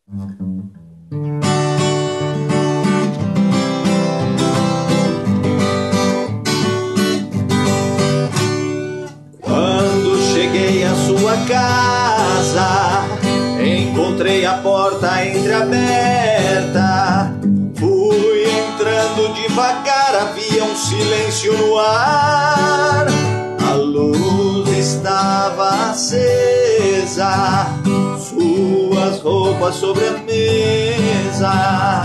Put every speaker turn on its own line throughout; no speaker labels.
Quando cheguei à sua casa, encontrei a porta entreaberta. Fui entrando devagar, havia um silêncio no ar. A luz estava acesa, suas roupas sobre a mesa.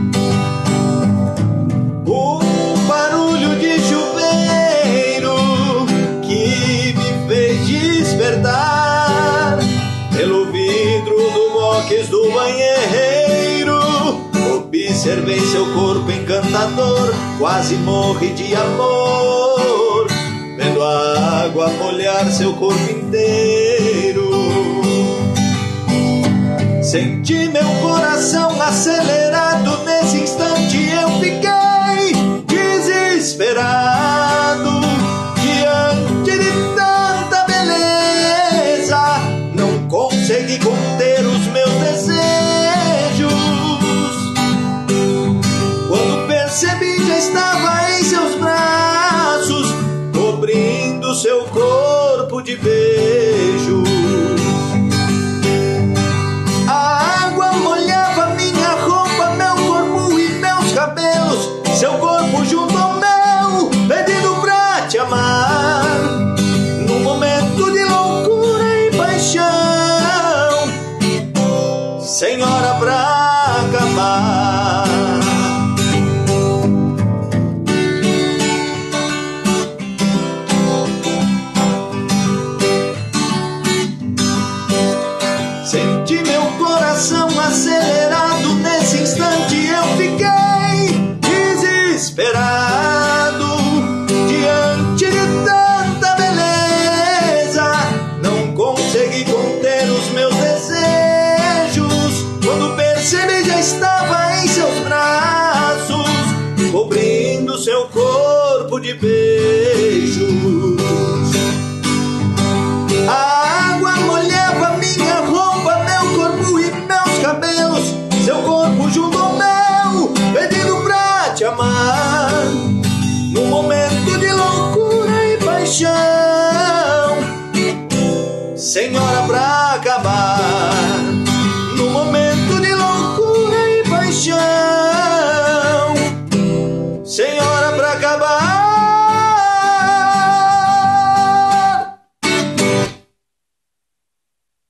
Um barulho de chuveiro que me fez despertar. Pelo vidro do box do banheiro observei seu corpo encantador. Quase morri de amor, vendo a água molhar seu corpo inteiro. Senti meu coração acelerado. Nesse instante eu fiquei desesperado. Diante de tanta beleza, não consegui conter os meus desejos. Quando percebi, já estava em seus braços, cobrindo seu corpo de beijos. A água molhava minha roupa, meu corpo e meus cabelos. Seu corpo junto ao meu, pedindo pra te amar. Num momento de loucura e paixão, sem hora pra acabar. Senti meu coração acelerar.